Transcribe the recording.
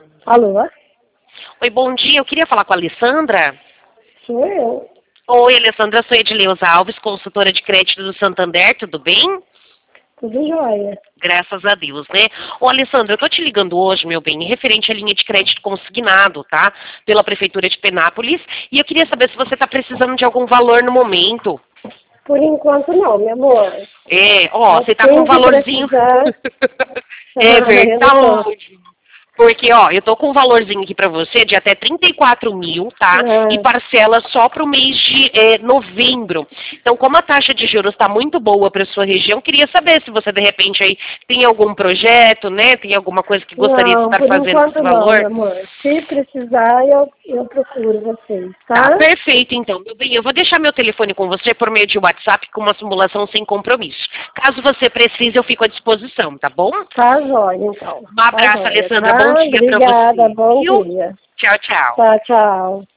Alô? Oi, bom dia. Eu queria falar com a Alessandra. Sou eu. Oi, Alessandra. Eu sou Edileuza Alves, consultora de crédito do Santander. Tudo bem? Tudo jóia. Graças a Deus, né? Ô, Alessandra, eu tô te ligando hoje, meu bem, referente à linha de crédito consignado, tá? Pela Prefeitura de Penápolis. E eu queria saber se você tá precisando de algum valor no momento. Por enquanto não, meu amor. Você tá com um Assim que valorzinho. precisar, É eu tô. verdade. Porque, eu tô com um valorzinho aqui pra você de até 34 mil, tá? E Ah, parcela só pro mês de novembro. Então, como a taxa de juros está muito boa para sua região, queria saber se você, de repente, aí tem algum projeto, né? Tem alguma coisa que gostaria de não, estar por fazendo com esse enquanto não, valor? meu amor. Se precisar, eu procuro vocês, Tá, tá? perfeito, então. Meu bem, eu vou deixar meu telefone com você por meio de WhatsApp com uma simulação sem compromisso. Caso você precise, eu fico à disposição, tá bom? Tá jóia, então. Um Tá abraço, jóia, Alessandra. tá? Bom dia pra Obrigada, você. bom Viu? dia. Tchau, tchau. Tá, tchau.